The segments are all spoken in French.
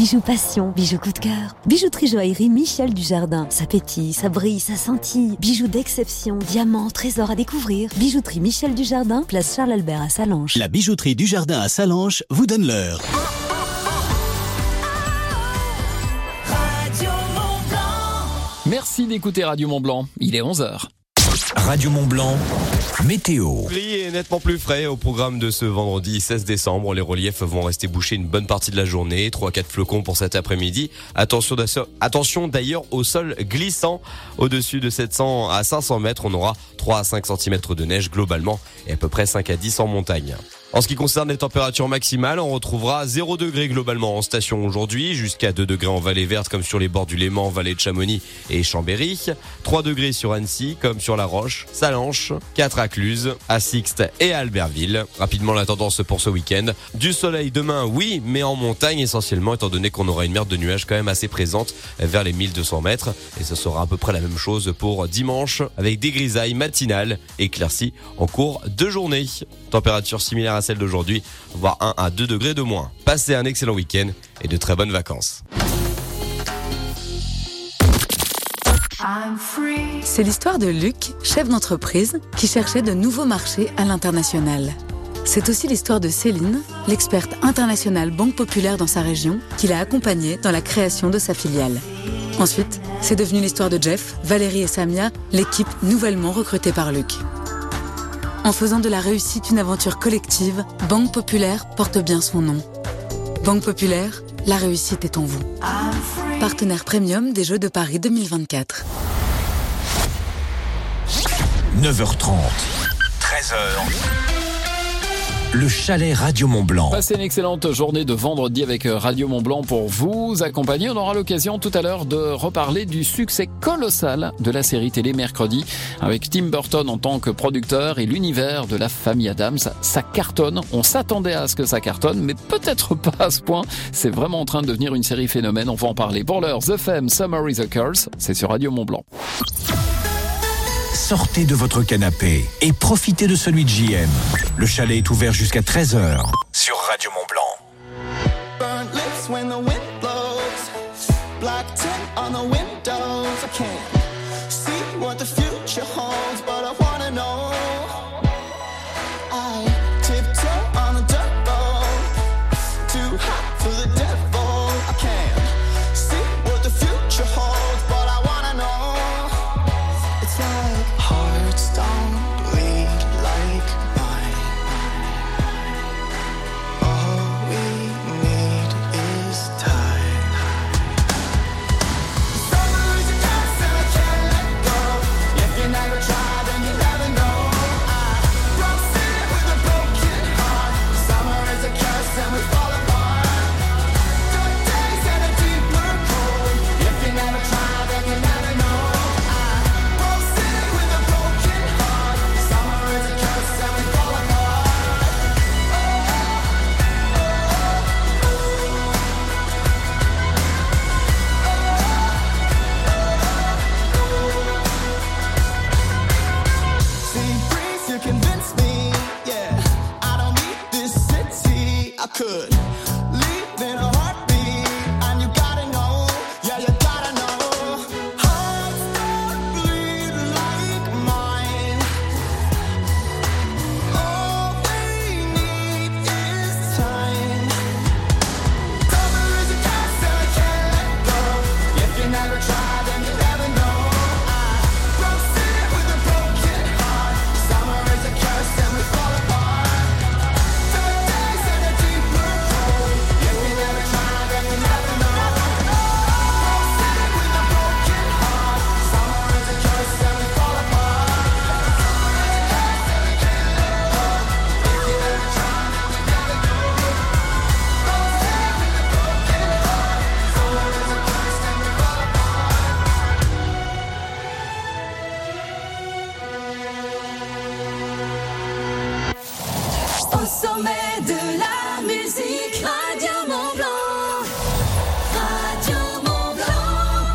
Bijoux passion, bijoux coup de cœur. Bijouterie joaillerie Michel Dujardin. Ça pétille, ça brille, ça scintille. Bijoux d'exception, diamants, trésors à découvrir. Bijouterie Michel Dujardin, place Charles-Albert à Sallanches. La bijouterie Dujardin à Sallanches vous donne l'heure. Merci d'écouter Radio Mont-Blanc. Il est 11h. Radio Mont-Blanc, météo. Gris et nettement plus frais au programme de ce vendredi 16 décembre. Les reliefs vont rester bouchés une bonne partie de la journée. 3-4 flocons pour cet après-midi. Attention d'ailleurs au sol glissant. Au-dessus de 700 à 500 mètres, on aura 3 à 5 cm de neige globalement et à peu près 5 à 10 en montagne. En ce qui concerne les températures maximales, on retrouvera 0 degré globalement en station aujourd'hui, jusqu'à 2 degrés en vallée verte comme sur les bords du Léman, vallée de Chamonix et Chambéry, 3 degrés sur Annecy comme sur La Roche, Sallanches, 4 à Cluses, à Sixte et à Albertville. Rapidement la tendance pour ce week-end. Du soleil demain, oui, mais en montagne essentiellement, étant donné qu'on aura une mer de nuages quand même assez présente vers les 1200 mètres. Et ce sera à peu près la même chose pour dimanche, avec des grisailles matinales éclaircies en cours de journée. Température similaire à celle d'aujourd'hui, voire 1 à 2 degrés de moins. Passez un excellent week-end et de très bonnes vacances. C'est l'histoire de Luc, chef d'entreprise, qui cherchait de nouveaux marchés à l'international. C'est aussi l'histoire de Céline, l'experte internationale Banque Populaire dans sa région, qui l'a accompagnée dans la création de sa filiale. Ensuite, c'est devenu l'histoire de Jeff, Valérie et Samia, l'équipe nouvellement recrutée par Luc. En faisant de la réussite une aventure collective, Banque Populaire porte bien son nom. Banque Populaire, la réussite est en vous. Partenaire premium des Jeux de Paris 2024. 9h30, 13h. Le chalet Radio Mont-Blanc. Passez une excellente journée de vendredi avec Radio Mont-Blanc pour vous accompagner. On aura l'occasion tout à l'heure de reparler du succès colossal de la série télé Mercredi avec Tim Burton en tant que producteur et l'univers de la famille Addams. Ça cartonne. On s'attendait à ce que ça cartonne, mais peut-être pas à ce point. C'est vraiment en train de devenir une série phénomène. On va en parler. Pour l'heure, The Femme, Summer is a Curse. C'est sur Radio Mont-Blanc. Sortez de votre canapé et profitez de celui de JM. Le chalet est ouvert jusqu'à 13h sur Radio Mont-Blanc. Burnt lips when the wind blows. Black tint on the windows. I can't see what the future holds, but I wanna know. I tiptoe on the dirt road. Too hot for the devil. I can't see what the future holds, but I wanna know. It's like hearts don't bleed like mine. All we need is time. Summer is a curse and I can't let go. If you never try, then you never know. I broke city with a broken heart. Summer is a curse and we fall apart. Dark days and a deeper cold. If you never try, then you never know. I could leave in a heartbeat, and you gotta know, yeah, you gotta know. Hearts don't bleed like mine. All they need is time. Summer is a curse and I can't let go. If you never try, then you never know. I broke city with a broken heart. Summer is a curse and we fall apart. Au sommet de la musique, Radio Mont-Blanc. Radio Mont-Blanc.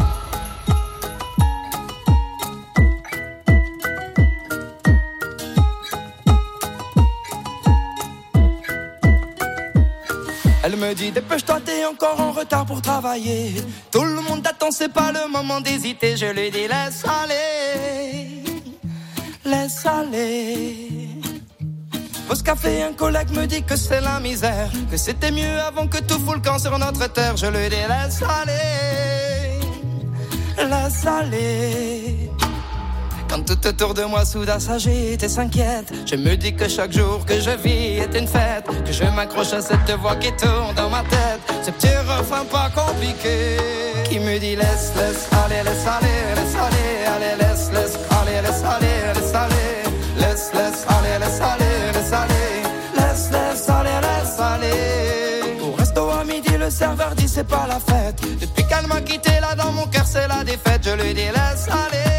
Elle me dit dépêche-toi, t'es encore en retard pour travailler. Tout le monde t'attend, c'est pas le moment d'hésiter. Je lui dis laisse aller, laisse aller. Pause café, un collègue me dit que c'est la misère, que c'était mieux avant que tout fout le camp sur notre terre. Je lui dis laisse aller, laisse aller. Quand tout autour de moi soudain s'agite et s'inquiète, je me dis que chaque jour que je vis est une fête, que je m'accroche à cette voix qui tourne dans ma tête, ce petit refrain pas compliqué qui me dit laisse, laisse aller, laisse aller, laisse aller, allez, laisse, laisse aller, laisse aller, laisse aller, laisse, laisse aller, laisse aller, laisse aller, laisse, laisse aller, laisse aller. Au resto à midi, le serveur dit c'est pas la fête. Depuis qu'elle m'a quitté, là dans mon cœur c'est la défaite. Je lui dis laisse aller,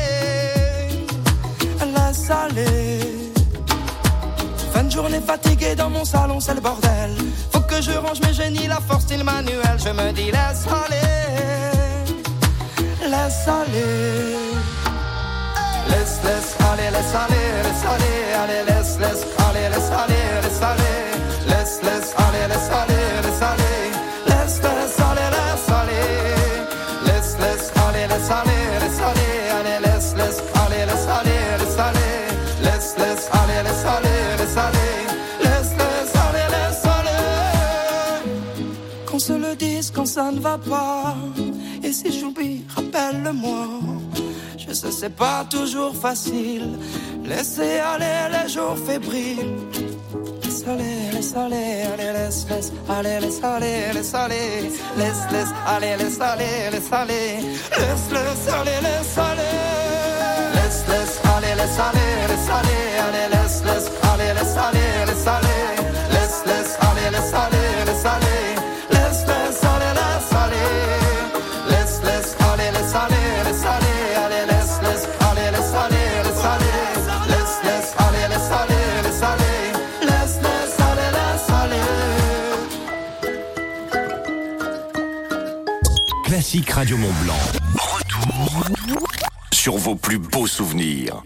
laisse aller. Fin de journée fatiguée dans mon salon, c'est le bordel. Faut que je range mes génies, la force style manuel. Je me dis laisse aller, laisse aller. Laisse, laisse aller, laisse aller, laisse aller, allez, laisse, laisse aller, laisse aller, laisse aller, laisse, laisse aller, laisse aller, laisse aller, laisse, laisse aller, laisse aller, laisse, laisse aller, laisse aller, laisse aller, allez, laisse, laisse aller, laisse aller, laisse aller, laisse, laisse aller, laisse aller, laisse aller, laisse, laisse aller, laisse aller. Qu'on se le dise quand ça ne va pas, et si j'oublie, rappelle-le-moi. Je sais c'est pas toujours facile, laisser aller les jours fébriles. Laisse aller, laisse aller, allez, laisse, laisse aller, laisse aller, laisse aller, laisse, laisse aller, laisse aller, laisse aller, laisse, laisse aller, laisse aller, laisse, laisse aller, laisse aller, laisse aller, allez, laisse, laisse aller, laisse aller, laisse aller, laisse, laisse aller, laisse aller, laisse aller, laisse, laisse aller, laisse aller, laisse, laisse aller, laisse aller, laisse aller. Classique Radio Mont-Blanc. Retour sur vos plus beaux souvenirs.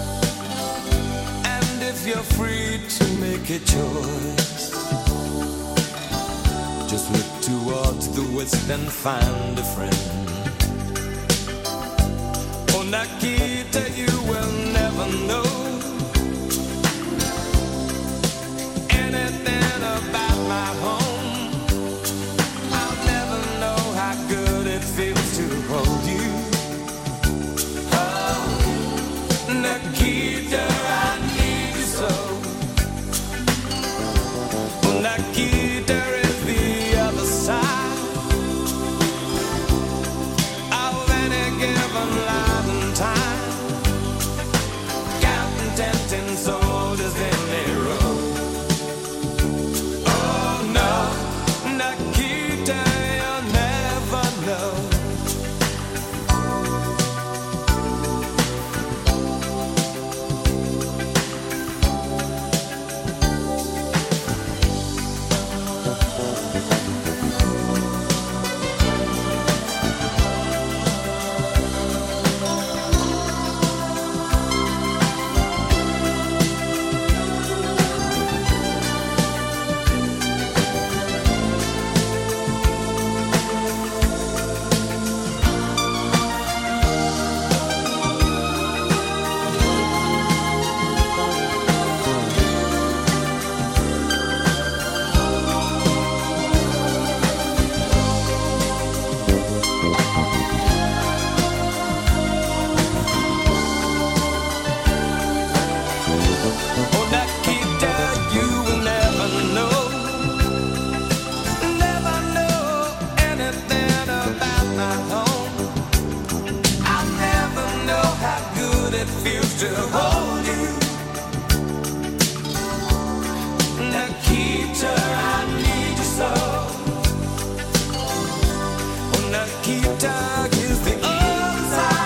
You're free to make a choice. just look towards the west and find a friend. Oh, Nikita, you will never know anything about my home. I'll never know how good it feels to hold you. Oh, Nikita, I need you so. Nikita is the other side of any given life and time. Counting tempting soldiers in their row. Oh no, Nikita, you'll never know. Oh, Nikita, you will never know anything about my home. I'll never know how good it feels to hold you. Nikita, I need you so. Oh, Nikita is the other side.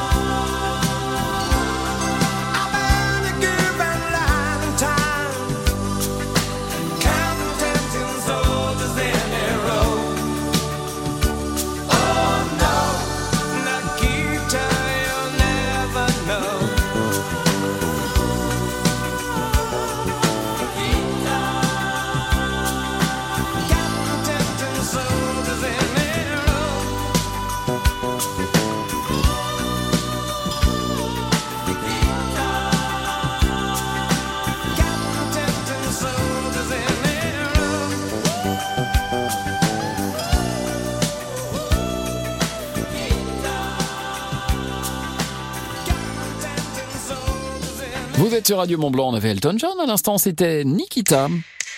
Vous êtes sur Radio Mont-Blanc, on avait Elton John à l'instant, c'était Nikita.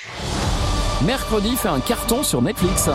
Mercredi fait un carton sur Netflix.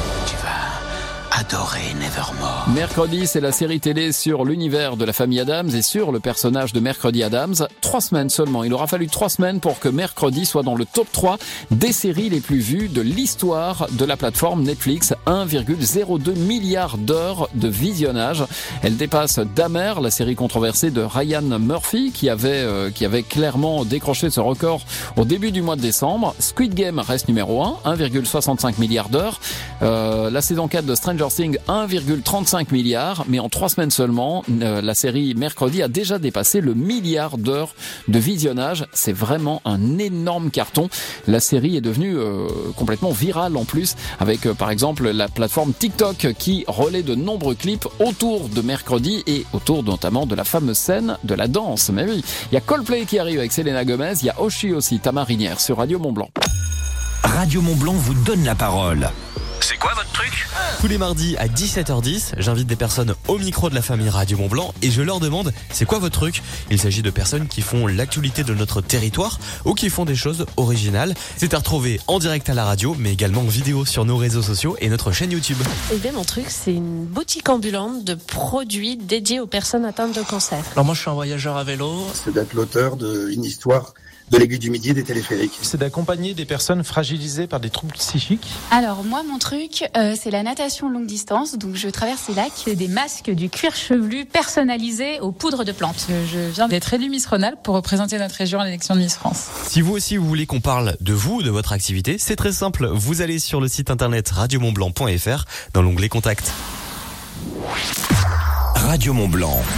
Adorer Nevermore. Mercredi, c'est la série télé sur l'univers de la famille Addams et sur le personnage de Mercredi Addams. 3 semaines seulement. Il aura fallu 3 semaines pour que Mercredi soit dans le top 3 des séries les plus vues de l'histoire de la plateforme Netflix. 1,02 milliard d'heures de visionnage. Elle dépasse Dahmer, la série controversée de Ryan Murphy, qui avait clairement décroché ce record au début du mois de décembre. Squid Game reste numéro 1, 1,65 milliard d'heures. La saison 4 de Stranger Things, 1,35 milliard, mais en 3 semaines seulement, la série Mercredi a déjà dépassé le milliard d'heures de visionnage. C'est vraiment un énorme carton. La série est devenue complètement virale en plus, avec par exemple la plateforme TikTok qui relaie de nombreux clips autour de Mercredi et autour notamment de la fameuse scène de la danse. Mais oui, il y a Coldplay qui arrive avec Selena Gomez, il y a Oshi aussi, ta marinière sur Radio Mont-Blanc. Radio Mont-Blanc vous donne la parole. C'est quoi votre truc? Tous les mardis à 17h10, j'invite des personnes au micro de la famille Radio Mont-Blanc et je leur demande c'est quoi votre truc? Il s'agit de personnes qui font l'actualité de notre territoire ou qui font des choses originales. C'est à retrouver en direct à la radio mais également en vidéo sur nos réseaux sociaux et notre chaîne YouTube. Eh bien mon truc c'est une boutique ambulante de produits dédiés aux personnes atteintes de cancer. Alors moi je suis un voyageur à vélo. C'est d'être l'auteur d'une histoire de l'Aiguille du Midi et des téléphériques. C'est d'accompagner des personnes fragilisées par des troubles psychiques. Alors moi mon truc c'est la natation longue distance, donc je traverse les lacs. C'est des masques du cuir chevelu personnalisés aux poudres de plantes. Je viens d'être élue Miss Rhône-Alpes pour représenter notre région à l'élection de Miss France. Si vous aussi vous voulez qu'on parle de vous, de votre activité, c'est très simple. Vous allez sur le site internet radiomontblanc.fr dans l'onglet Contact. Radio Mont-Blanc.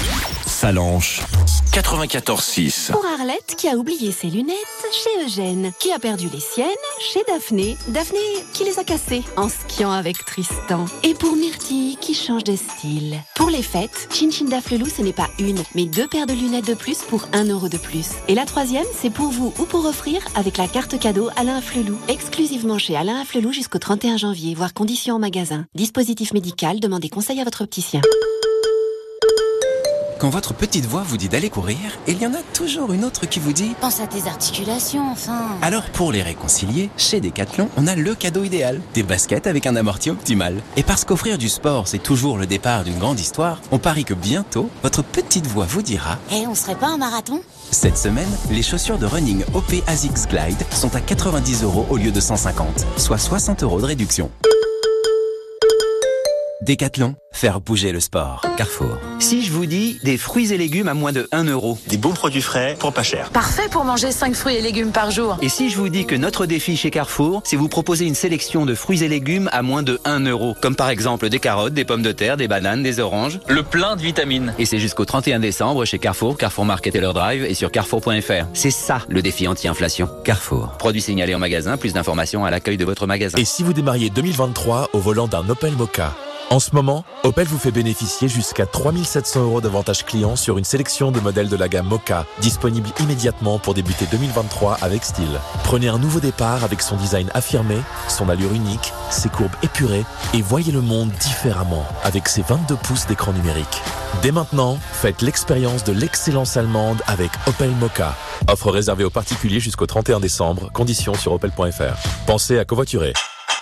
Salanches 94.6. Pour Arlette qui a oublié ses lunettes chez Eugène, qui a perdu les siennes chez Daphné, Daphné qui les a cassées en skiant avec Tristan. Et pour Myrtille qui change de style. Pour les fêtes, Chin Chin Daflelou, ce n'est pas une, mais 2 paires de lunettes de plus pour 1 euro de plus. Et la 3e, c'est pour vous ou pour offrir avec la carte cadeau Alain Afflelou. Exclusivement chez Alain Afflelou jusqu'au 31 janvier, voire conditions en magasin. Dispositif médical, demandez conseil à votre opticien. Quand votre petite voix vous dit d'aller courir, il y en a toujours une autre qui vous dit « Pense à tes articulations, enfin !» Alors pour les réconcilier, chez Decathlon, on a le cadeau idéal, des baskets avec un amorti optimal. Et parce qu'offrir du sport, c'est toujours le départ d'une grande histoire, on parie que bientôt, votre petite voix vous dira « Et on serait pas un marathon ?» Cette semaine, les chaussures de running OP ASICS Glide sont à 90 € au lieu de 150, soit 60 € de réduction. Decathlon, faire bouger le sport. Carrefour. Si je vous dis des fruits et légumes à moins de 1 euro. Des bons produits frais pour pas cher. Parfait pour manger 5 fruits et légumes par jour. Et si je vous dis que notre défi chez Carrefour, c'est vous proposer une sélection de fruits et légumes à moins de 1 euro. Comme par exemple des carottes, des pommes de terre, des bananes, des oranges. Le plein de vitamines. Et c'est jusqu'au 31 décembre chez Carrefour, Carrefour Market et leur drive et sur carrefour.fr. C'est ça le défi anti-inflation. Carrefour. Produit signalé en magasin, plus d'informations à l'accueil de votre magasin. Et si vous démarriez 2023 au volant d'un Opel Mokka? En ce moment, Opel vous fait bénéficier jusqu'à 3 700 € d'avantages clients sur une sélection de modèles de la gamme Mokka, disponible immédiatement pour débuter 2023 avec style. Prenez un nouveau départ avec son design affirmé, son allure unique, ses courbes épurées et voyez le monde différemment avec ses 22 pouces d'écran numérique. Dès maintenant, faites l'expérience de l'excellence allemande avec Opel Mokka. Offre réservée aux particuliers jusqu'au 31 décembre, conditions sur opel.fr. Pensez à covoiturer.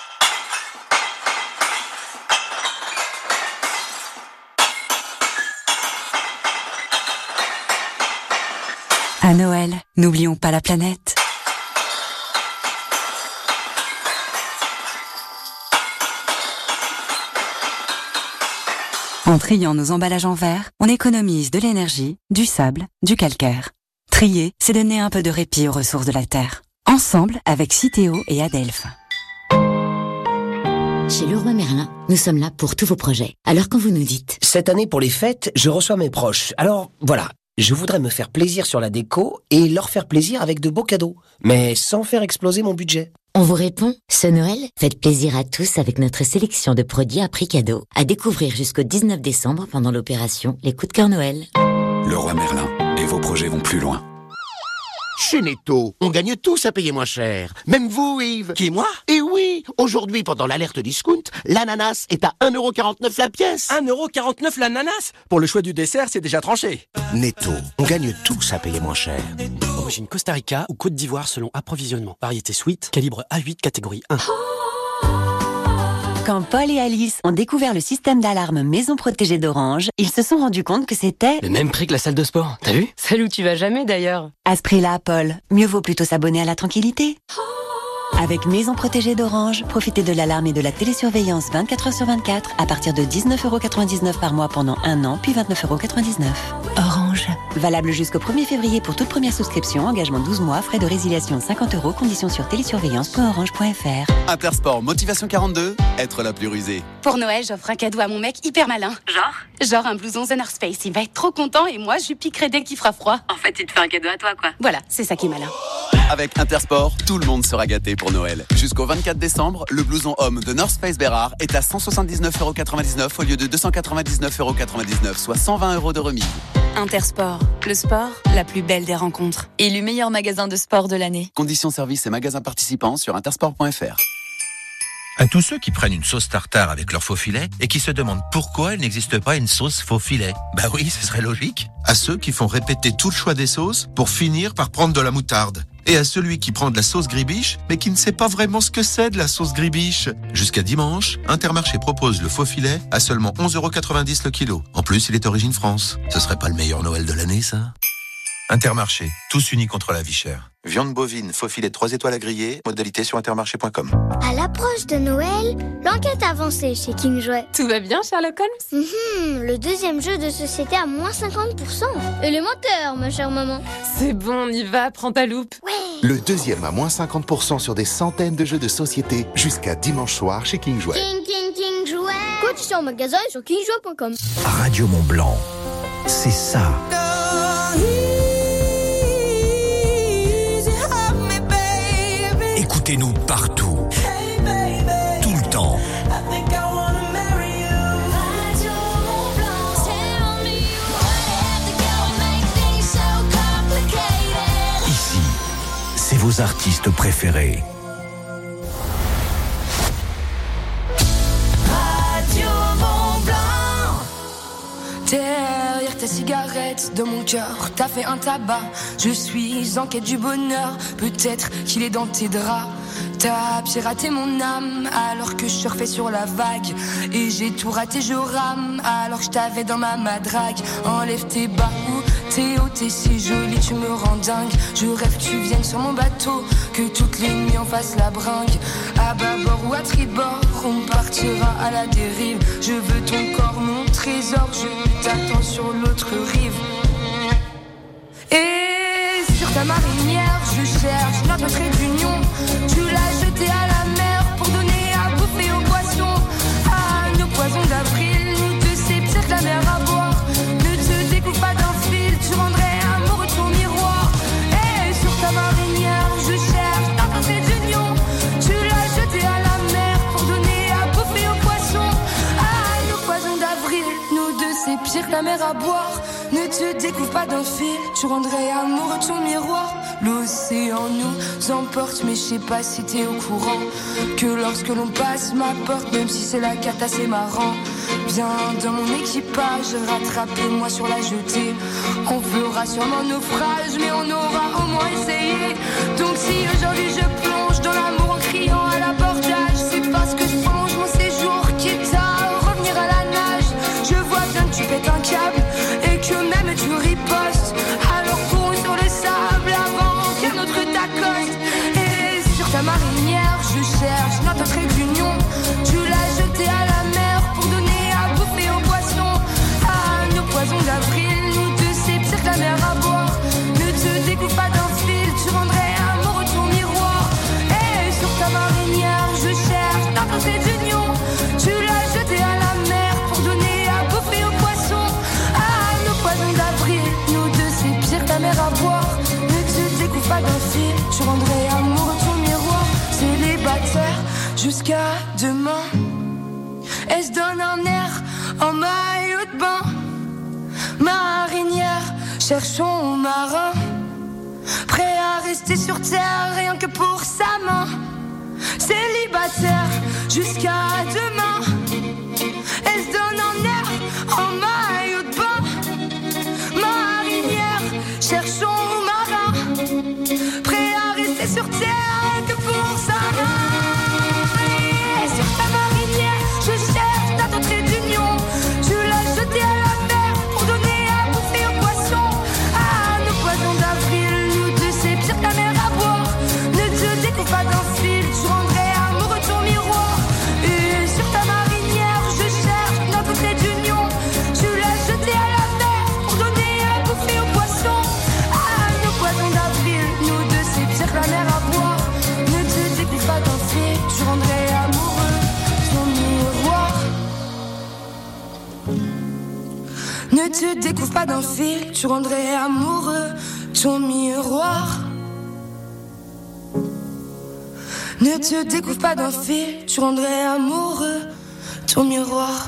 À Noël, n'oublions pas la planète. En triant nos emballages en verre, on économise de l'énergie, du sable, du calcaire. Trier, c'est donner un peu de répit aux ressources de la Terre. Ensemble avec Citeo et Adelphes. Chez Leroy Merlin, nous sommes là pour tous vos projets. Alors quand vous nous dites... Cette année, pour les fêtes, je reçois mes proches. Alors, voilà. Je voudrais me faire plaisir sur la déco et leur faire plaisir avec de beaux cadeaux, mais sans faire exploser mon budget. On vous répond, ce Noël, faites plaisir à tous avec notre sélection de produits à prix cadeau. À découvrir jusqu'au 19 décembre pendant l'opération Les Coups de cœur Noël. Leroy Merlin, et vos projets vont plus loin. Chez Netto, on gagne tous à payer moins cher. Même vous, Yves. Qui, moi? Et oui, aujourd'hui, pendant l'alerte discount, l'ananas est à 1,49 € la pièce. 1,49 € l'ananas? Pour le choix du dessert, c'est déjà tranché. Netto, on gagne tous à payer moins cher. Origine Costa Rica ou Côte d'Ivoire selon approvisionnement. Variété sweet, calibre A8 catégorie 1. Quand Paul et Alice ont découvert le système d'alarme Maison Protégée d'Orange, ils se sont rendus compte que c'était... Le même prix que la salle de sport, t'as vu? Celle où tu vas jamais d'ailleurs. À ce prix-là, Paul, mieux vaut plutôt s'abonner à la tranquillité. Avec Maison Protégée d'Orange, profitez de l'alarme et de la télésurveillance 24 h sur 24 à partir de 19,99 € par mois pendant 1 an, puis 29,99 €. Orange. Valable jusqu'au 1er février pour toute première souscription, engagement 12 mois, frais de résiliation 50 €, conditions sur télésurveillance.orange.fr. Intersport Motivation 42, être la plus rusée. Pour Noël, j'offre un cadeau à mon mec hyper malin. Genre un blouson The North Face. Il va être trop content et moi, je lui piquerai dès qu'il fera froid. En fait, il te fait un cadeau à toi, quoi. Voilà, c'est ça qui est malin. Avec Intersport, tout le monde sera gâté pour Noël. Jusqu'au 24 décembre, le blouson homme de North Face Bérard est à 179,99 € au lieu de 299,99 €, soit 120 € de remise. Intersport, le sport, la plus belle des rencontres. Élu meilleur magasin de sport de l'année. Conditions services et magasins participants sur intersport.fr. À tous ceux qui prennent une sauce tartare avec leur faux filet et qui se demandent pourquoi il n'existe pas une sauce faux filet. Bah oui, ce serait logique. À ceux qui font répéter tout le choix des sauces pour finir par prendre de la moutarde. Et à celui qui prend de la sauce gribiche, mais qui ne sait pas vraiment ce que c'est de la sauce gribiche. Jusqu'à dimanche, Intermarché propose le faux filet à seulement 11,90 € le kilo. En plus, il est origine France. Ce serait pas le meilleur Noël de l'année, ça? Intermarché, tous unis contre la vie chère. Viande bovine, faux filet 3 étoiles à griller, modalité sur intermarché.com. À l'approche de Noël, l'enquête avancée chez King Jouet. Tout va bien, Sherlock Holmes? Le deuxième jeu de société à moins 50%. Élémentaire, ma chère maman. C'est bon, on y va, prends ta loupe. Ouais. Le deuxième à moins 50% sur des centaines de jeux de société jusqu'à dimanche soir chez King Jouet. King Jouet. Conditions en magasin sur kingjouet.com. Radio Mont Blanc, c'est ça. Écoutez-nous partout. Tout le temps. Ici, c'est vos artistes préférés. Derrière ta cigarette, dans mon cœur, t'as fait un tabac. Je suis en quête du bonheur, peut-être qu'il est dans tes draps. T'as piraté mon âme alors que je surfais sur la vague. Et j'ai tout raté, je rame alors que je t'avais dans ma madrague. Enlève tes bas ou tes hauts, t'es si jolie, tu me rends dingue. Je rêve que tu viennes sur mon bateau, que toutes les nuits on fasse la bringue. À bâbord ou à tribord, on partira à la dérive. Je veux ton corps, mon trésor, je t'attends sur l'autre rive. Et sur ta marinière, je cherche notre trait d'union. Tu l'as jeté à la mer pour donner à bouffer aux poissons. À nos poisons d'avril, nous deux c'est pire que la mer à boire. Ne te découpe pas d'un fil, tu rendrais amoureux de ton miroir. Et sur ta marinière, je cherche notre trait d'union. Tu l'as jeté à la mer pour donner à bouffer aux poissons. À nos poisons d'avril, nous deux c'est pire que la mer à boire. Ne te découvre pas d'un fil, tu rendrais amoureux de ton miroir. L'océan nous emporte, mais je sais pas si t'es au courant que lorsque l'on passe ma porte, même si c'est la cata, c'est marrant. Viens dans mon équipage, rattrapez-moi sur la jetée. On fera sûrement naufrage, mais on aura au moins essayé. Donc si aujourd'hui je plonge dans l'amour en criant à l'abordage, c'est parce que je prolonge mon séjour, quitte à revenir à la nage. Je vois bien que tu pètes un câble et que même tu ripostes. Alors cours sur le sable avant qu'un autre t'accoste. Et sur ta marinière, je cherche notre trait d'union. Tu l'as jeté à la mer pour donner à bouffer aux poissons. À nos poisons d'avril, nous deux c'est pire que la mer à boire. Ne te découpe pas d'un fil, tu rendrais amoureux de ton miroir. Et sur ta marinière, je cherche notre trait d'union. Tu l'as jeté à la mer pour donner à bouffer aux poissons. À nos poisons d'avril, nous deux c'est pire que la mer à boire. Ne te découpe pas d'un fil, tu rendrais amoureux de ton miroir. Célibataire jusqu'à demain, elle se donne un air en maillot de bain. Marinière, cherchons marin, prêt à rester sur terre rien que pour sa main. Célibataire jusqu'à demain, elle se donne un air en maillot de bain. Marinière, cherchons marin, prêt à rester sur terre rien que pour sa main. Et sur ta marinière, je cherche notre trait d'union. Tu l'as jeté à la mer pour donner à bouffer aux poissons. À nos poisons d'avril, nous deux c'est pire que la mer à boire. Ne te découpe pas d'un fil, tu rendrais amoureux de ton miroir. Et sur ta marinière, je cherche notre trait d'union. Tu l'as jeté à la mer pour donner à bouffer aux poissons. À nos poisons d'avril, nous deux c'est pire que la mer à boire. Ne te découpe pas d'un fil, tu rendrais amoureux de ton miroir. Ne te découvre pas d'un fil, tu rendrais amoureux ton miroir. Ne te découvre pas d'un fil, tu rendrais amoureux ton miroir.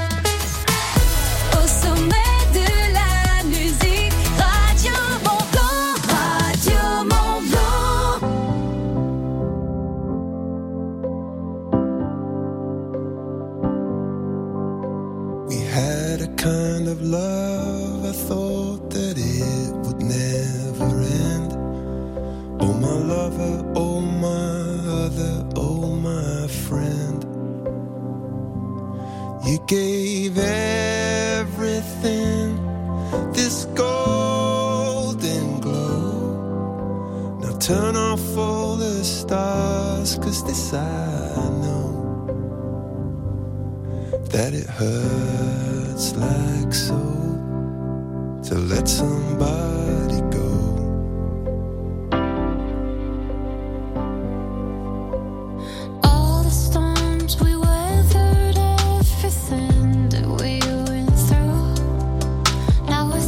Au sommet de la musique, Radio Mont-Blanc, Radio Mont-Blanc. We had a kind of love, I thought that it would never end. Oh my lover, oh my other, oh my friend. You gave everything this golden glow. Now turn off all the stars, 'cause this I know, that it hurts like so to let somebody go. All the storms we weathered, everything that we went through. Now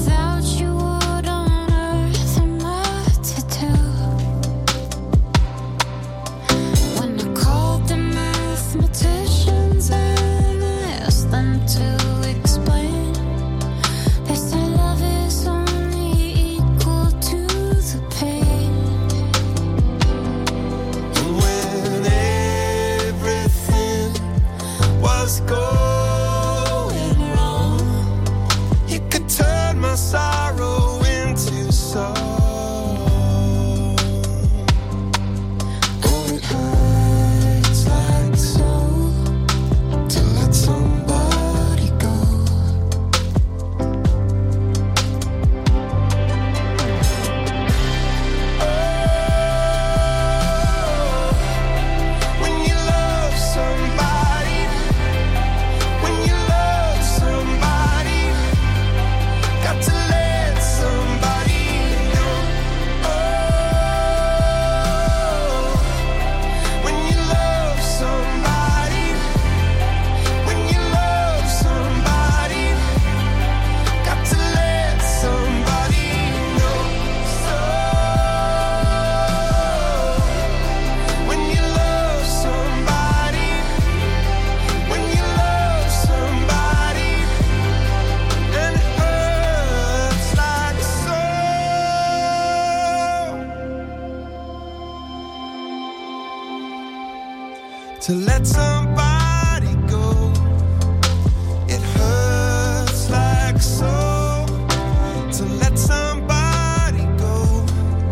to let somebody go. It hurts like so to let somebody go.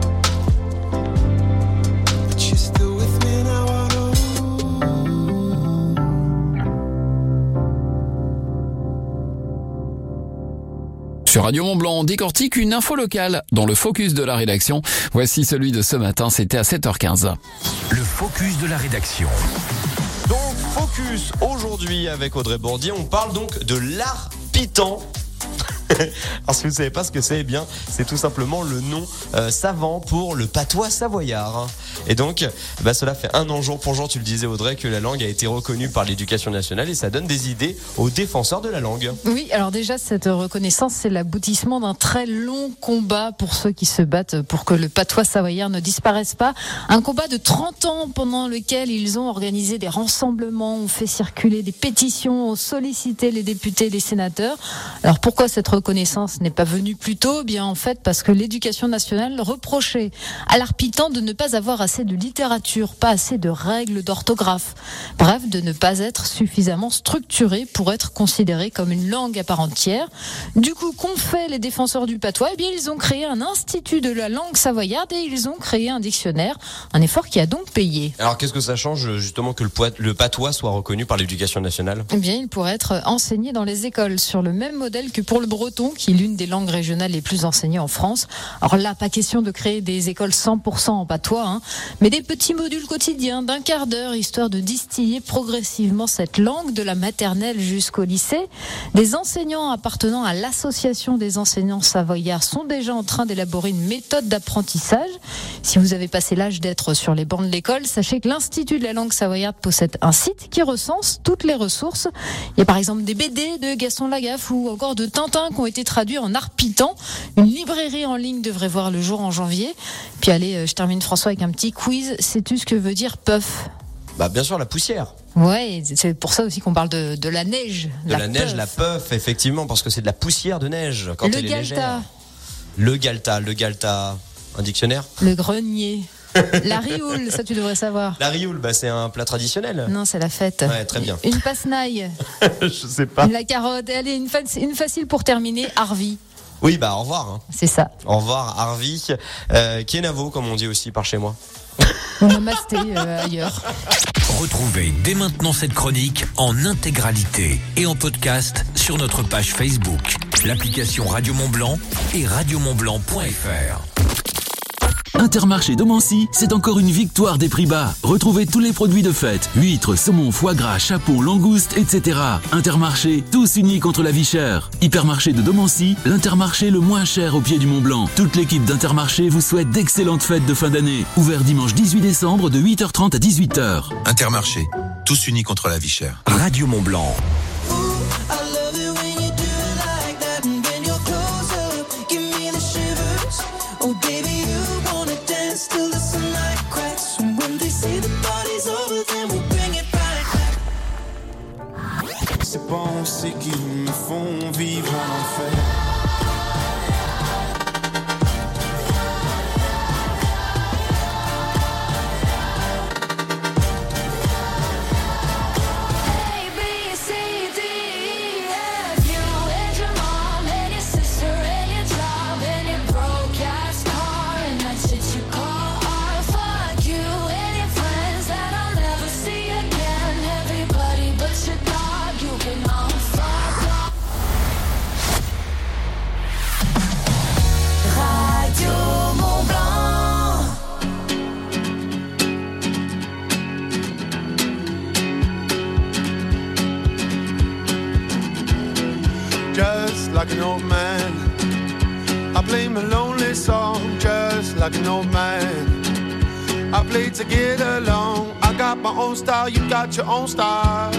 But you're still with me now, I know. Sur Radio Mont-Blanc, on décortique une info locale dans le focus de la rédaction. Voici celui de ce matin, c'était à 7h15. Le focus de la rédaction. Donc, focus aujourd'hui avec Audrey Bordier. On parle donc de l'art pitant. Alors si vous ne savez pas ce que c'est, eh bien c'est tout simplement le nom savant pour le patois savoyard. Et donc cela fait 1 an jour pour jour, tu le disais Audrey, que la langue a été reconnue par l'éducation nationale et ça donne des idées aux défenseurs de la langue. Oui, alors déjà cette reconnaissance c'est l'aboutissement d'un très long combat pour ceux qui se battent pour que le patois savoyard ne disparaisse pas. Un combat de 30 ans pendant lequel ils ont organisé des rassemblements, ont fait circuler des pétitions, ont sollicité les députés, les sénateurs. Alors pourquoi cette reconnaissance n'est pas venue plus tôt? Bien en fait parce que l'éducation nationale reprochait à l'art pitant de ne pas avoir assez de littérature, pas assez de règles d'orthographe. Bref, de ne pas être suffisamment structuré pour être considéré comme une langue à part entière. Du coup, qu'ont fait les défenseurs du patois? Eh bien, ils ont créé un institut de la langue savoyarde et ils ont créé un dictionnaire. Un effort qui a donc payé. Alors qu'est-ce que ça change justement que le patois soit reconnu par l'éducation nationale? Eh bien, il pourrait être enseigné dans les écoles sur le même modèle que pour le breton, qui est l'une des langues régionales les plus enseignées en France. Alors là, pas question de créer des écoles 100% en patois, mais des petits modules quotidiens d'un quart d'heure, histoire de distiller progressivement cette langue de la maternelle jusqu'au lycée. Des enseignants appartenant à l'association des enseignants savoyards sont déjà en train d'élaborer une méthode d'apprentissage. Si vous avez passé l'âge d'être sur les bancs de l'école, sachez que l'Institut de la langue savoyarde possède un site qui recense toutes les ressources. Il y a par exemple des BD de Gaston Lagaffe ou encore de Tintin qui ont été traduits en art pitant. Une librairie en ligne devrait voir le jour en janvier. Puis allez, je termine François avec un petit quiz. Sais-tu ce que veut dire puff? Bien sûr, la poussière. Ouais, c'est pour ça aussi qu'on parle de la neige. La neige, la puff, effectivement, parce que c'est de la poussière de neige quand elle est légère. Le galta, un dictionnaire. Le grenier. La rioule, ça tu devrais savoir. La rioule, c'est un plat traditionnel. Non, c'est la fête. Ouais, très bien. Une passe-naille. Je sais pas. La carotte. Allez, une facile pour terminer. Harvey. Oui, au revoir. C'est ça. Au revoir, Harvey. Kenavo, comme on dit aussi par chez moi. On a masté ailleurs. Retrouvez dès maintenant cette chronique en intégralité et en podcast sur notre page Facebook, l'application Radio Mont-Blanc et radiomontblanc.fr. Intermarché Domancy, c'est encore une victoire des prix bas. Retrouvez tous les produits de fête, huîtres, saumon, foie gras, chapon, langoustes, etc. Intermarché, tous unis contre la vie chère. Hypermarché de Domancy, l'intermarché le moins cher au pied du Mont Blanc. Toute l'équipe d'Intermarché vous souhaite d'excellentes fêtes de fin d'année. Ouvert dimanche 18 décembre de 8h30 à 18h. Intermarché, tous unis contre la vie chère. Radio Mont-Blanc. Ces pensées qui me font vivre en enfer. Like an old man, I play my lonely song just like an old man. I play to get along. I got my own style, you got your own style.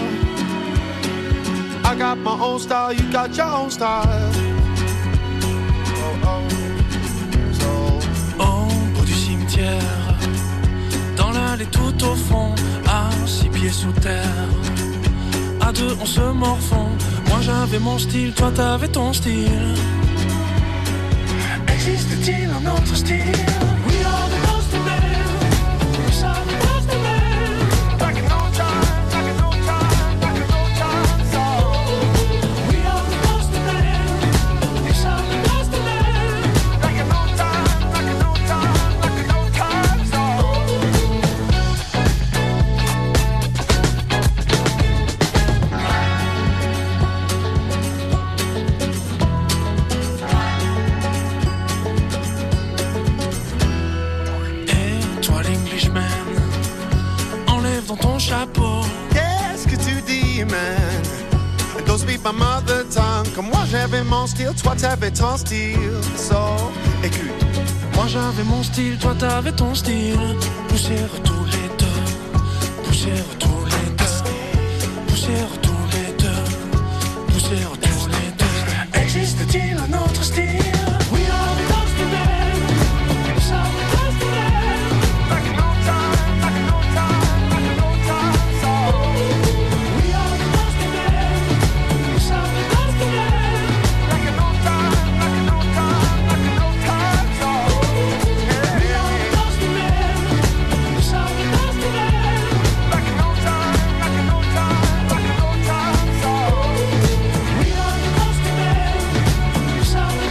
I got my own style, you got your own style. Au bout du cimetière, dans l'allée tout au fond, à 6 pieds sous terre. À 2 on se morfond. Moi j'avais mon style, toi t'avais ton style. Existe-t-il un autre style? We are the most of them. We are the most of them. Back in old times. my mother tongue. Comme moi j'avais mon style, toi t'avais ton style. So, écoute. Moi j'avais mon style, toi t'avais ton style. Poussière tous les deux. Poussière tous les deux. Poussière tous les deux. Poussière tous les deux. Existe-t-il un autre style? We are the Dusty Men. We are the Dusty Men. Like an old time, like an old time, like an old time song. We are the Dusty Men. We are the Dusty Men. Like an old time, like an old time, like an old time song. We are the Dusty Men. We are the Dusty Men. Like an old time, like an old time, like an old time song. We are the Dusty Men. We are the Dusty Men. Like an old time, like an old time, like an old time song.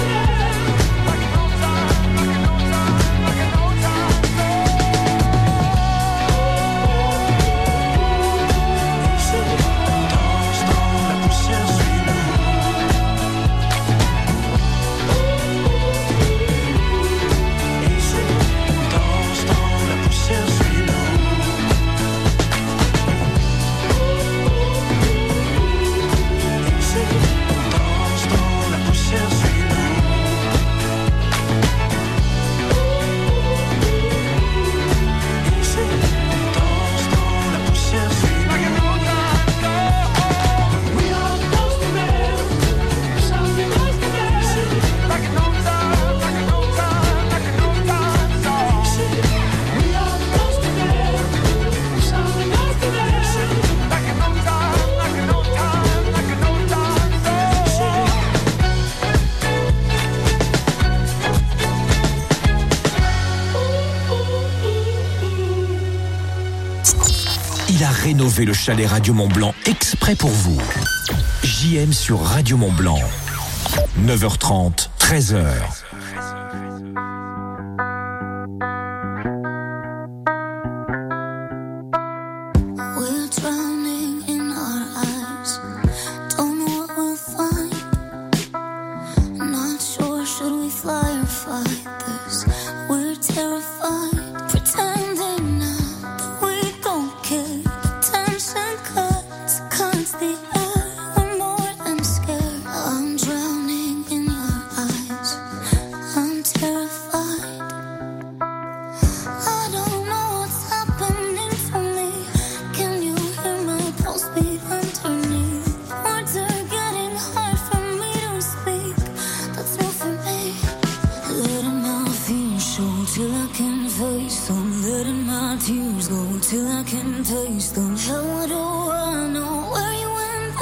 Il a rénové le chalet Radio Mont-Blanc exprès pour vous. JM sur Radio Mont-Blanc. 9h30, 13h. We're drowning in our eyes. Don't know what we'll find. Not sure, should we fly or fight this? We're terrified, pretending now that we don't care. Tension cuts the air. We're more than scared. I'm drowning in your eyes. I'm terrified. I don't know what's happening for me. Can you hear my pulse beat underneath? Words are getting hard for me to speak. That's new for me. Letting my fears show till I can face them. Letting my tears go till I can taste them. How do I know where you went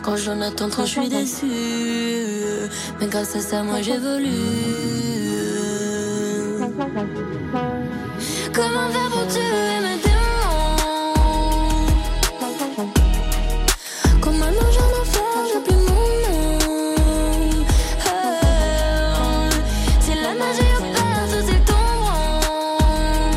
Quand j'en attends trop, je suis déçue. Mais grâce à ça, moi j'évolue. Comment faire pour tuer mes démons? Quand maintenant j'en ai fait, j'ai plus mon nom. C'est la magie au père, tout c'est ton rang.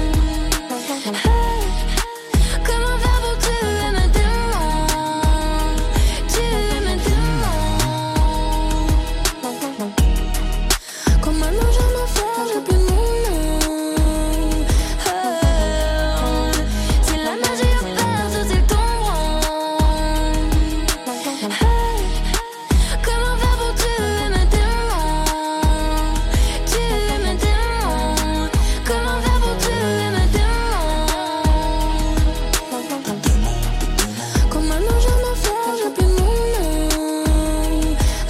Comment faire pour tuer mes démons? Tuer mes démons. Quand maintenant j'en ai fait, j'ai plus mon nom. C'est la magie au père, tout c'est ton rang. Comment faire pour tuer mes démons? Tuer mes démons. Comment faire pour tuer mes démons? Quand maintenant j'en ai fait, j'ai plus mon nom.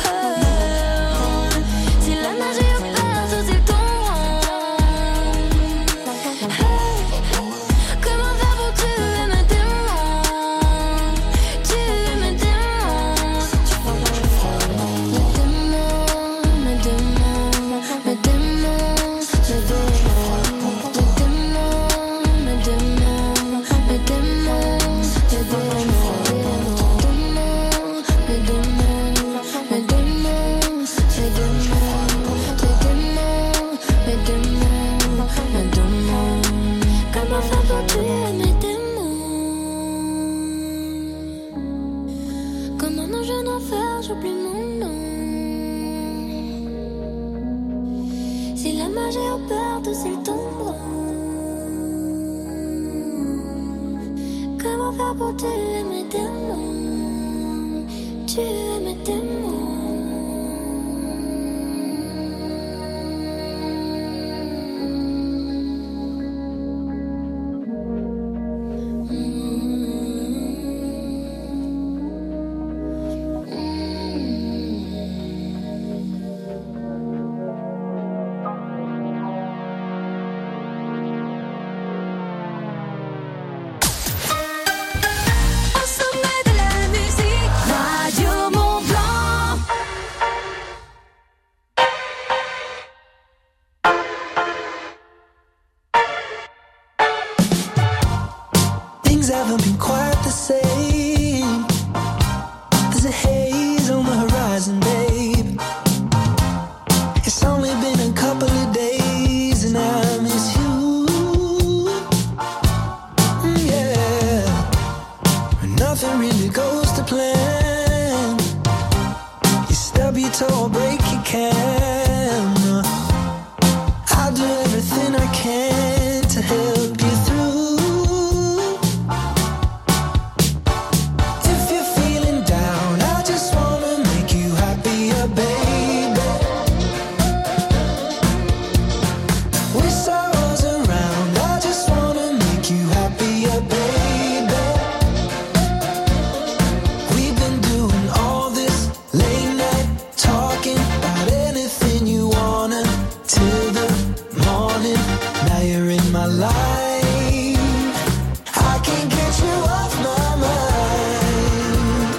C'est la magie au père, tout c'est ton rang. Comment faire pour tuer mes démons? Tuer mes démons. Mes démons, mes démons, mes Comment faire pour tuer mes démons? Comme maintenant je n'en fais, j'oublie mon nom. Si la magie au peur, tout c'est le tombeau. Comment faire pour tuer mes démons? Tuer mes démons. Au sommet de la musique, Radio Mont-Blanc. Things haven't been quite the same. There's a haze on the horizon, babe. It's only been a couple of days and I miss you. Yeah, nothing really goes to plan. You stub your toe or break your camera. I'll do everything I can to help you through. If you're feeling down, I just wanna make you happier, baby. With sorrows around, I just wanna make you happier, baby. We've been doing all this late night talking about anything you wanna till the morning. Now you're in my life. I can't get you off my mind.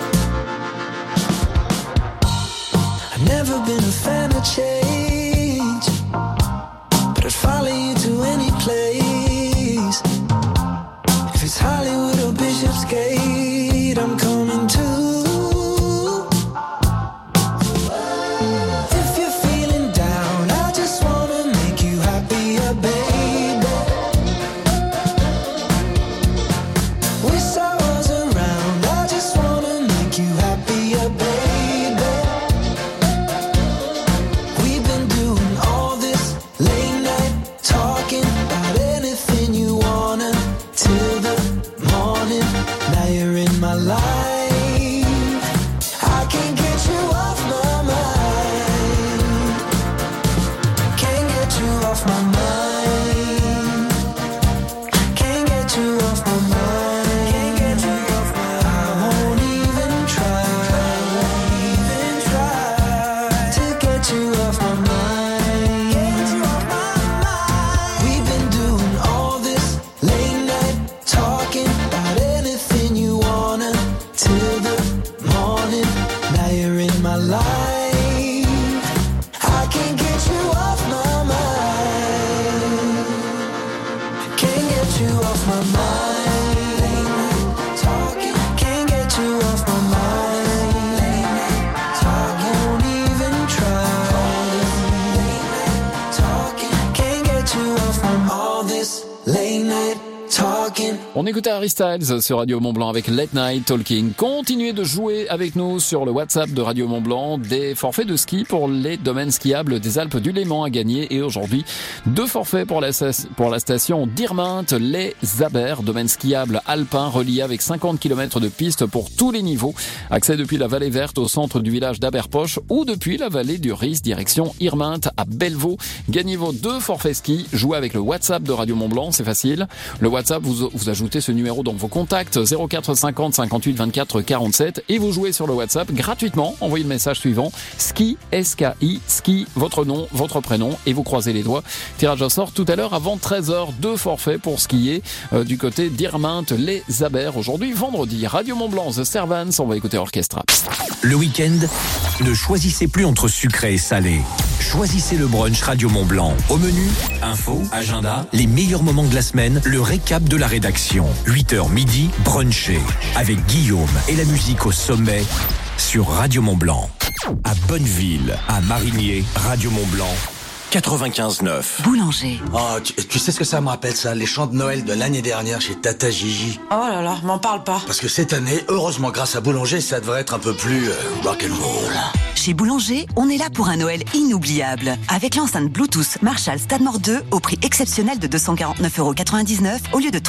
I've never been a fan of change, but I'd follow you to any place. If it's Hollywood or Bishopsgate, I'm coming too. If you're feeling down, I just wanna make you happier, baby. With sorrows around, I just wanna make you happier, baby. We've On écoute Harry Styles sur Radio Mont-Blanc avec Late Night Talking. Continuez de jouer avec nous sur le WhatsApp de Radio Mont-Blanc. Des forfaits de ski pour les domaines skiables des Alpes du Léman à gagner. Et aujourd'hui, 2 forfaits pour la station d'Irminte, les Abers, domaine skiable alpin relié avec 50 km de piste pour tous les niveaux. Accès depuis la vallée verte au centre du village d'Aberpoche ou depuis la vallée du Ris, direction Irminte à Bellevaux. Gagnez vos 2 forfaits ski. Jouez avec le WhatsApp de Radio Mont-Blanc, c'est facile. Le WhatsApp, vous ajoutez ce numéro dans vos contacts 04 50 58 24 47 et vous jouez sur le WhatsApp gratuitement. Envoyez le message suivant ski, SKI, ski, votre nom, votre prénom et vous croisez les doigts. Tirage au sort tout à l'heure avant 13h, 2 forfaits pour skier du côté d'Irminte, les Abers. Aujourd'hui, vendredi, Radio Mont-Blanc, The Servants, on va écouter Orchestra. Le week-end, ne choisissez plus entre sucré et salé. Choisissez le brunch Radio Mont-Blanc. Au menu, info, agenda, les meilleurs moments de la semaine, le récap de la rédaction. 8h midi, brunché. Avec Guillaume et la musique au sommet sur Radio Mont-Blanc. À Bonneville, à Marigné, Radio Mont-Blanc. 95.9. Boulanger. Oh, tu sais ce que ça me rappelle, ça? Les chants de Noël de l'année dernière chez Tata Gigi. Oh là là, m'en parle pas. Parce que cette année, heureusement grâce à Boulanger, ça devrait être un peu plus rock'n'roll. Chez Boulanger, on est là pour un Noël inoubliable. Avec l'enceinte Bluetooth Marshall Stadmore 2 au prix exceptionnel de 249,99€ au lieu de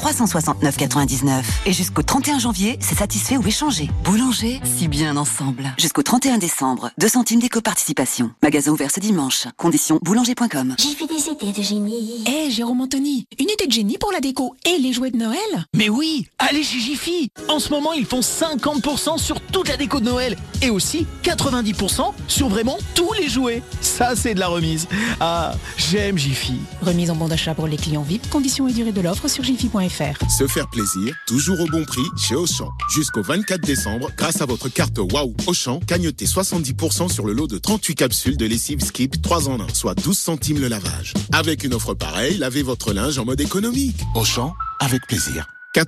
369,99€. Et jusqu'au 31 janvier, c'est satisfait ou échangé. Boulanger, si bien ensemble. Jusqu'au 31 décembre, 2 centimes d'éco-participation. Magasin ouvert ce dimanche. Conditions boulanger.com. J'ai fait des idées de génie. Jérôme Anthony, une idée de génie pour la déco et les jouets de Noël? Mais oui, allez chez Jiffy. En ce moment, ils font 50% sur toute la déco de Noël et aussi 90% sur vraiment tous les jouets. Ça, c'est de la remise. Ah, j'aime Jiffy. Remise en bon d'achat pour les clients VIP. Conditions et durée de l'offre sur jiffy.fr. Se faire plaisir, toujours au bon prix chez Auchan. Jusqu'au 24 décembre, grâce à votre carte Waouh Auchan, cagnotez 70% sur le lot de 38 capsules de lessive Skip 3 en 1, soit 12 centimes le lavage. Avec une offre pareille, lavez votre linge en mode économique. Auchan, avec plaisir.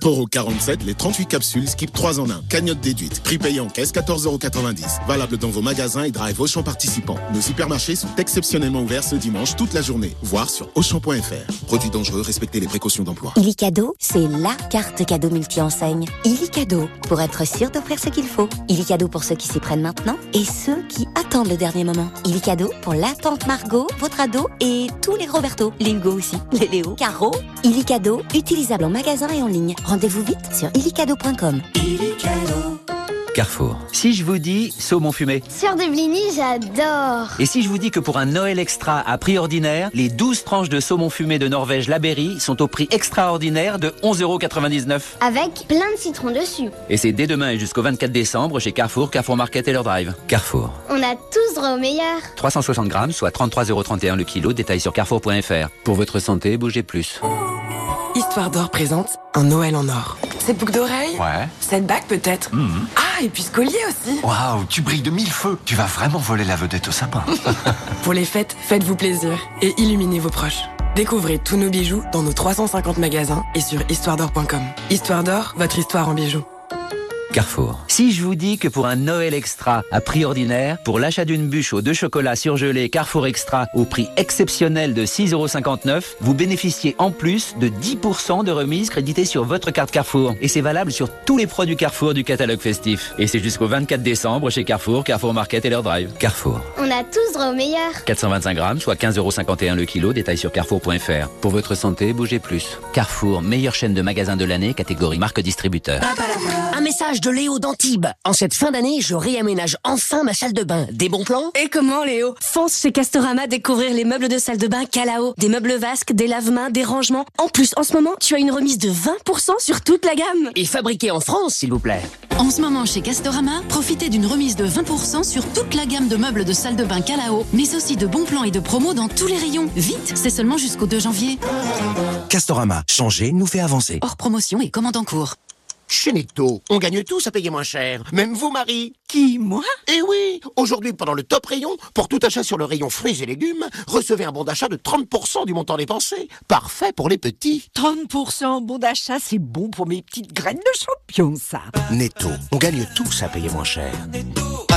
4,47€ les 38 capsules Skip 3 en 1. Cagnotte déduite. Prix payé en caisse 14,90€. Valable dans vos magasins et drive Auchan participants. Nos supermarchés sont exceptionnellement ouverts ce dimanche toute la journée. Voir sur Auchan.fr. Produits dangereux, respectez les précautions d'emploi. Illicadeau, c'est LA carte cadeau multi-enseigne. Illicadeau, pour être sûr d'offrir ce qu'il faut. Illicadeau pour ceux qui s'y prennent maintenant et ceux qui attendent le dernier moment. Illicadeau pour la tante Margot, votre ado et tous les Roberto. Les Hugo aussi. Les Léo. Caro. Illicadeau, utilisable en magasin et en ligne. Rendez-vous vite sur illicadeau.com. Illicadeau. Carrefour. Si je vous dis saumon fumé. Sœur de Blini, j'adore. Et si je vous dis que pour un Noël extra à prix ordinaire, les 12 tranches de saumon fumé de Norvège La Berry sont au prix extraordinaire de 11,99€. Avec plein de citrons dessus. Et c'est dès demain et jusqu'au 24 décembre chez Carrefour, Carrefour Market et leur drive. Carrefour. On a tous droit au meilleur. 360 grammes, soit 33,31€ le kilo, détail sur carrefour.fr. Pour votre santé, bougez plus. Histoire d'or présente un Noël en or. Cette boucle d'oreille? Ouais. Cette bague peut-être? Ah, et puis ce collier aussi. Waouh, tu brilles de 1000 feux. Tu vas vraiment voler la vedette au sapin. Pour les fêtes, faites-vous plaisir et illuminez vos proches. Découvrez tous nos bijoux dans nos 350 magasins et sur histoiredor.com. Histoire d'or, votre histoire en bijoux. Carrefour. Si je vous dis que pour un Noël extra à prix ordinaire, pour l'achat d'une bûche aux 2 chocolats surgelés Carrefour Extra au prix exceptionnel de 6,59€, vous bénéficiez en plus de 10% de remise créditée sur votre carte Carrefour. Et c'est valable sur tous les produits Carrefour du catalogue festif. Et c'est jusqu'au 24 décembre chez Carrefour, Carrefour Market et leur drive. Carrefour. On a tous droit au meilleur. 425 grammes, soit 15,51€ le kilo, détail sur carrefour.fr. Pour votre santé, bougez plus. Carrefour, meilleure chaîne de magasins de l'année, catégorie marque distributeur. Un message de Léo d'Antibes. En cette fin d'année, je réaménage enfin ma salle de bain. Des bons plans? Et comment, Léo? Fonce chez Castorama découvrir les meubles de salle de bain Calao. Des meubles vasques, des lave-mains, des rangements. En plus, en ce moment, tu as une remise de 20% sur toute la gamme. Et fabriqué en France, s'il vous plaît. En ce moment, chez Castorama, profitez d'une remise de 20% sur toute la gamme de meubles de salle de bain Calao, mais aussi de bons plans et de promos dans tous les rayons. Vite, c'est seulement jusqu'au 2 janvier. Castorama, changer nous fait avancer. Hors promotion et commande en cours. Chez Netto, on gagne tous à payer moins cher. Même vous, Marie. Qui, moi? Eh oui, aujourd'hui, pendant le top rayon, pour tout achat sur le rayon fruits et légumes, recevez un bon d'achat de 30% du montant dépensé. Parfait pour les petits. 30% bon d'achat, c'est bon pour mes petites graines de champion, ça. Netto, on gagne tous à payer moins cher.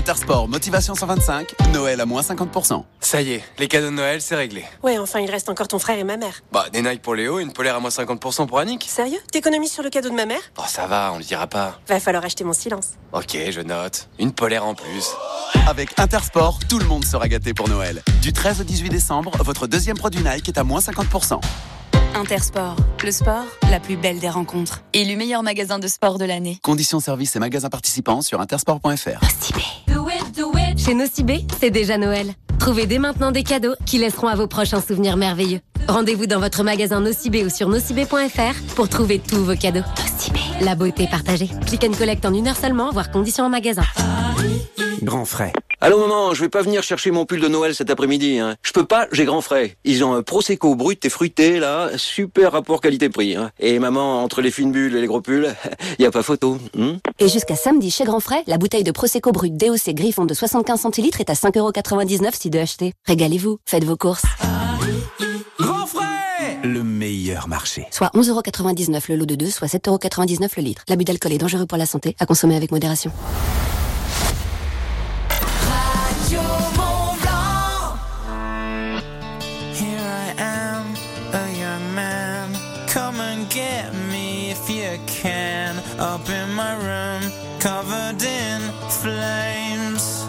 Intersport, motivation 125, Noël à moins 50%. Ça y est, les cadeaux de Noël, c'est réglé. Ouais, enfin, il reste encore ton frère et ma mère. Bah, des Nike pour Léo, une polaire à moins 50% pour Annick. Sérieux? T'économises sur le cadeau de ma mère? Oh, ça va, on le dira pas. Va falloir acheter mon silence. Ok, je note. Une polaire en plus. Avec Intersport, tout le monde sera gâté pour Noël. Du 13 au 18 décembre, votre deuxième produit Nike est à moins 50%. Intersport, le sport, la plus belle des rencontres. Élu meilleur magasin de sport de l'année. Conditions services et magasins participants sur intersport.fr. Chez Nocibé, c'est déjà Noël. Trouvez dès maintenant des cadeaux qui laisseront à vos proches un souvenir merveilleux. Rendez-vous dans votre magasin Nocibé ou sur nocibé.fr pour trouver tous vos cadeaux. Nocibé, la beauté partagée. Click and collect en 1 heure seulement, voire conditions en magasin. Grand frais. Allô maman, je vais pas venir chercher mon pull de Noël cet après-midi. Hein. Je peux pas, j'ai Grand frais. Ils ont un Prosecco brut et fruité là, super rapport qualité-prix. Hein. Et maman, entre les fines bulles et les gros pulls, y a pas photo. Et jusqu'à samedi chez Grand Frais, la bouteille de Prosecco brut DOC Griffon de 75 centilitres est à 5,99€ si deux achetés. Régalez-vous, faites vos courses. Grand frais, le meilleur marché. Soit 11,99€ le lot de 2, soit 7,99€ le litre. L'abus d'alcool est dangereux pour la santé, à consommer avec modération. Can up in my room, covered in flames.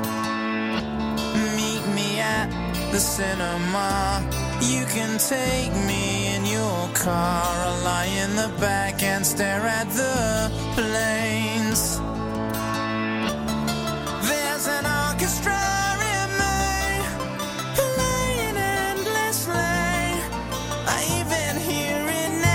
Meet me at the cinema. You can take me in your car. I'll lie in the back and stare at the planes. There's an orchestra in me, playing endlessly. I even hear it now.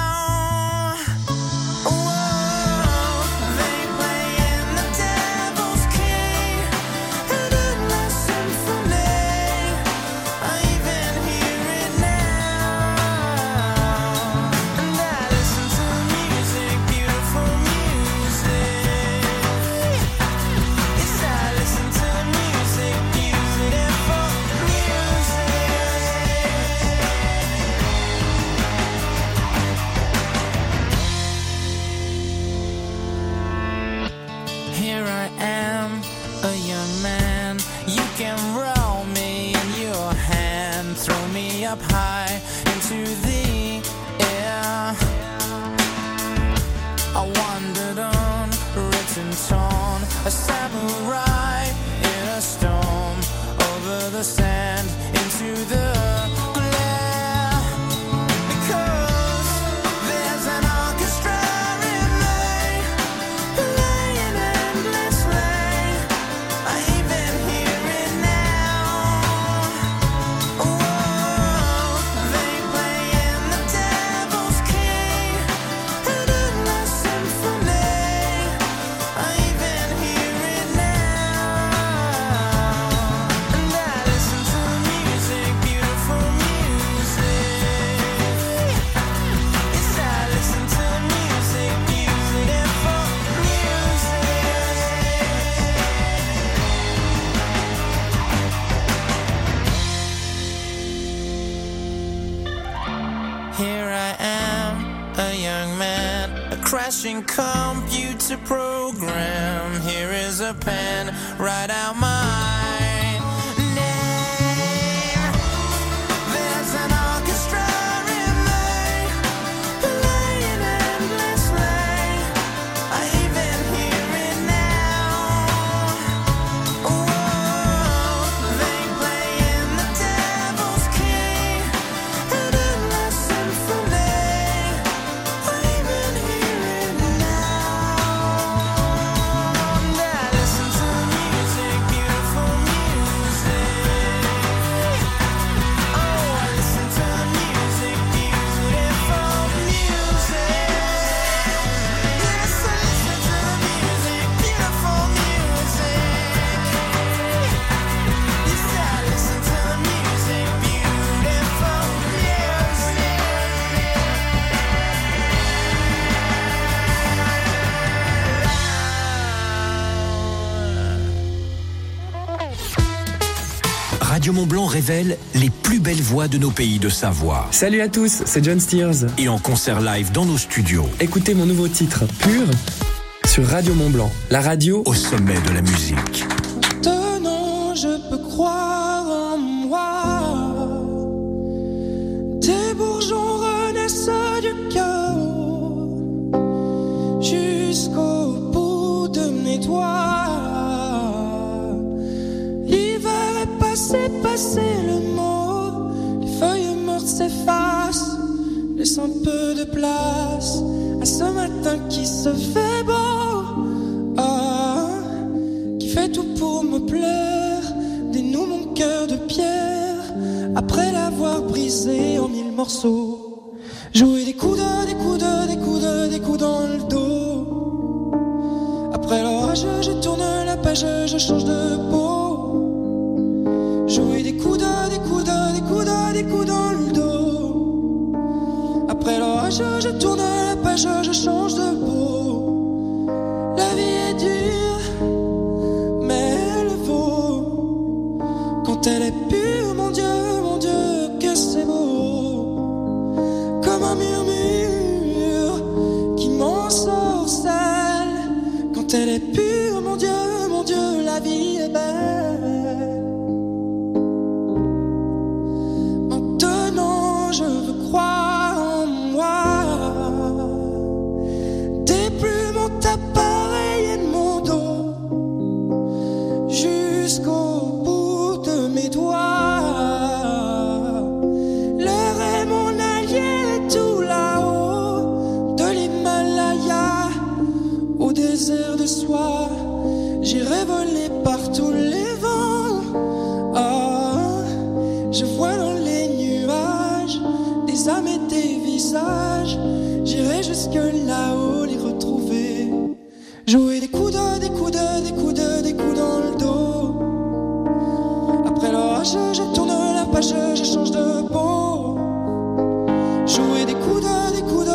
Up high into the air, I wandered on, written torn, a samurai in a storm, over the sand into the glare, because there's an orchestra in me, playing endlessly. I even hear it now. Crashing computer program. Here is a pen, write out my name. There's an orchestra in me, playing endlessly. I even hear it now. Oh, they play in the devil's key, an endless symphony. I even hear it now. And I listen to music, beautiful music. Oh, I listen to music, beautiful music. Yes, I listen to music, beautiful music. Yes, I listen to music, beautiful music. Radio Mont-Blanc révèle les plus belles voix de nos pays de Savoie. Salut à tous, c'est John Steers. Et en concert live dans nos studios. Écoutez mon nouveau titre, Pur, sur Radio Mont-Blanc, la radio au sommet de la musique. Maintenant, je peux croire en moi. Des bourgeons renaissent du chaos jusqu'au bout de mes doigts. L'hiver est passé le mot. Les feuilles mortes s'effacent. Laisse un peu de place à ce matin qui se fait beau, qui fait tout pour me plaire, dénoue mon cœur de pierre, après l'avoir brisé en 1000 morceaux. Jouer des coups dans le dos. Après l'orage, je tourne la page, je change de peau. Jouer des coups dans le dos. Après l'orage, je tourne la page, je change de peau. La vie est dure, mais elle vaut. Quand elle est pure, mon Dieu, que c'est beau. Comme un murmure qui m'ensorcelle. Quand elle est pure, mon Dieu, la vie est belle. Maintenant, je veux croire en moi. Des plumes ont appareillé mon dos jusqu'au bout de mes doigts. L'air est mon allié tout là-haut, de l'Himalaya au désert de soie. J'irai voler par tous les vents. Je vois dans les nuages des âmes et des visages. J'irai jusque là-haut les retrouver. Jouer des coups dans le dos. Après l'orage, je tourne la page, je change de peau. Jouer des coups dans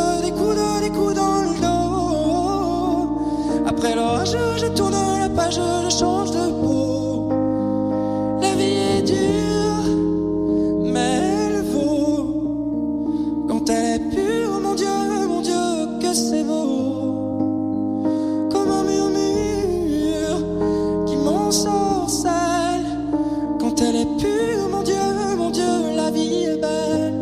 le dos. Après l'orage, je tourne la page, je change de peau. La vie est dure, mais elle vaut. Quand elle est pure, mon Dieu, que c'est beau. Comme un murmure qui m'ensorcelle. Quand elle est pure, mon Dieu, la vie est belle.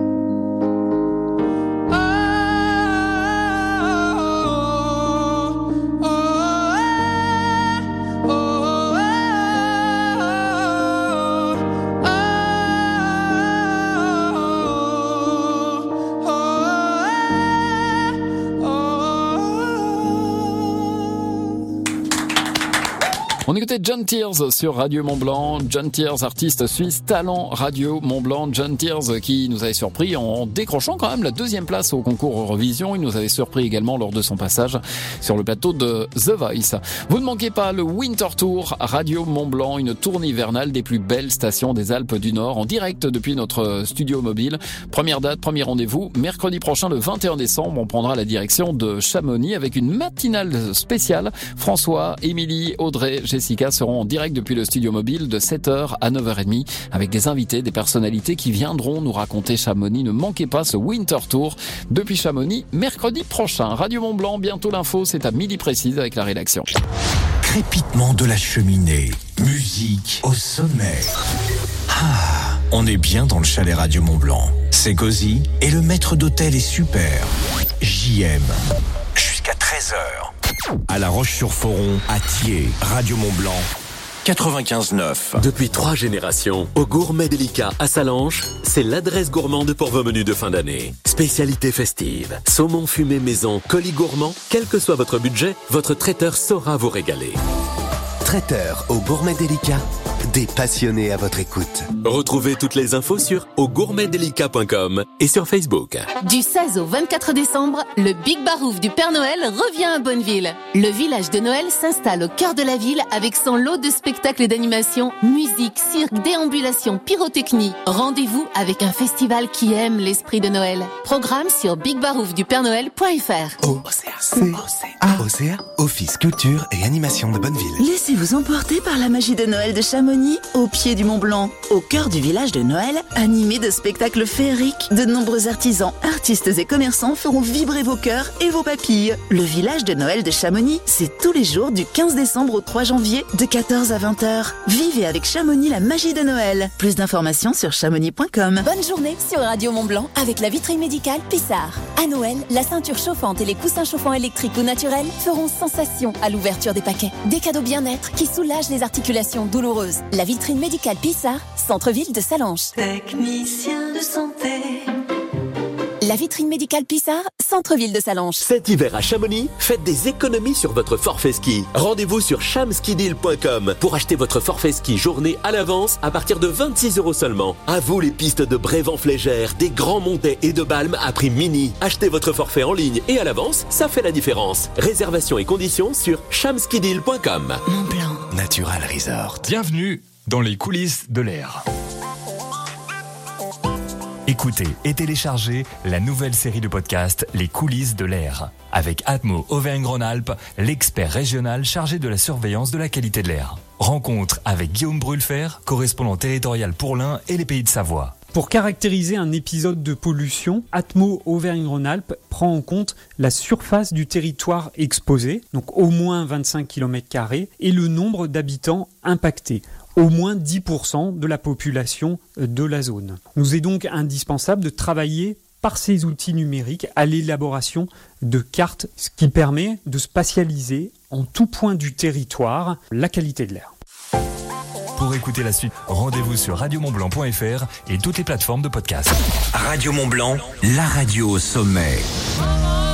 On écoutait John Tears sur Radio Mont-Blanc. John Tears, artiste suisse, talent Radio Mont-Blanc. John Tears qui nous avait surpris en décrochant quand même la 2e place au concours Eurovision. Il nous avait surpris également lors de son passage sur le plateau de The Voice. Vous ne manquez pas le Winter Tour Radio Mont-Blanc, une tournée hivernale des plus belles stations des Alpes du Nord en direct depuis notre studio mobile. Première date, premier rendez-vous, mercredi prochain le 21 décembre. On prendra la direction de Chamonix avec une matinale spéciale. François, Émilie, Audrey, Jessica seront en direct depuis le studio mobile de 7h à 9h30 avec des invités, des personnalités qui viendront nous raconter Chamonix. Ne manquez pas ce Winter Tour depuis Chamonix mercredi prochain. Radio Mont-Blanc, bientôt l'info, c'est à midi précise avec la rédaction. Crépitement de la cheminée, musique au sommet. On est bien dans le chalet Radio Mont-Blanc. C'est cosy et le maître d'hôtel est super. JM. Jusqu'à 13h. À La Roche-sur-Foron, à Thiers, Radio Mont-Blanc, 95.9. Depuis 3 générations, au Gourmet Délicat à Salanches, c'est l'adresse gourmande pour vos menus de fin d'année. Spécialité festive, saumon fumé maison, colis gourmand, quel que soit votre budget, votre traiteur saura vous régaler. Traiteur au Gourmet Délicat, des passionnés à votre écoute. Retrouvez toutes les infos sur augourmetdelicat.com et sur Facebook. Du 16 au 24 décembre, le Big Barouf du Père Noël revient à Bonneville. Le village de Noël s'installe au cœur de la ville avec son lot de spectacles et d'animation, musique, cirque, déambulation, pyrotechnie. Rendez-vous avec un festival qui aime l'esprit de Noël. Programme sur bigbaroufdupernoël.fr. OCA, Office Culture et Animation de Bonneville. Laissez-vous emporter par la magie de Noël de Chamonix, au pied du Mont Blanc, au cœur du village de Noël, animé de spectacles féeriques, de nombreux artisans, artistes artistes et commerçants feront vibrer vos cœurs et vos papilles. Le village de Noël de Chamonix, c'est tous les jours du 15 décembre au 3 janvier de 14 à 20h. Vivez avec Chamonix la magie de Noël. Plus d'informations sur chamonix.com. Bonne journée sur Radio Mont-Blanc avec la vitrine médicale Pissard. À Noël, la ceinture chauffante et les coussins chauffants électriques ou naturels feront sensation à l'ouverture des paquets. Des cadeaux bien-être qui soulagent les articulations douloureuses. La vitrine médicale Pissard, centre-ville de Sallanches. Technicien de santé. La vitrine médicale Pissard, centre-ville de Sallanches. Cet hiver à Chamonix, faites des économies sur votre forfait ski. Rendez-vous sur chamskideal.com pour acheter votre forfait ski journée à l'avance à partir de 26 € seulement. À vous les pistes de Brévent-Flégère, des grands montets et de Balme à prix mini. Achetez votre forfait en ligne et à l'avance, ça fait la différence. Réservation et conditions sur chamskideal.com. Mont-Blanc. Natural Resort. Bienvenue dans les coulisses de l'air. Écoutez et téléchargez la nouvelle série de podcasts Les coulisses de l'air avec Atmo Auvergne-Rhône-Alpes, l'expert régional chargé de la surveillance de la qualité de l'air. Rencontre avec Guillaume Brulfer, correspondant territorial pour l'Ain et les Pays de Savoie. Pour caractériser un épisode de pollution, Atmo Auvergne-Rhône-Alpes prend en compte la surface du territoire exposé, donc au moins 25 km², et le nombre d'habitants impactés, au moins 10% de la population de la zone. Nous est donc indispensable de travailler par ces outils numériques à l'élaboration de cartes, ce qui permet de spatialiser en tout point du territoire la qualité de l'air. Pour écouter la suite, rendez-vous sur radiomontblanc.fr et toutes les plateformes de podcast. Radio Mont-Blanc, la radio au sommet.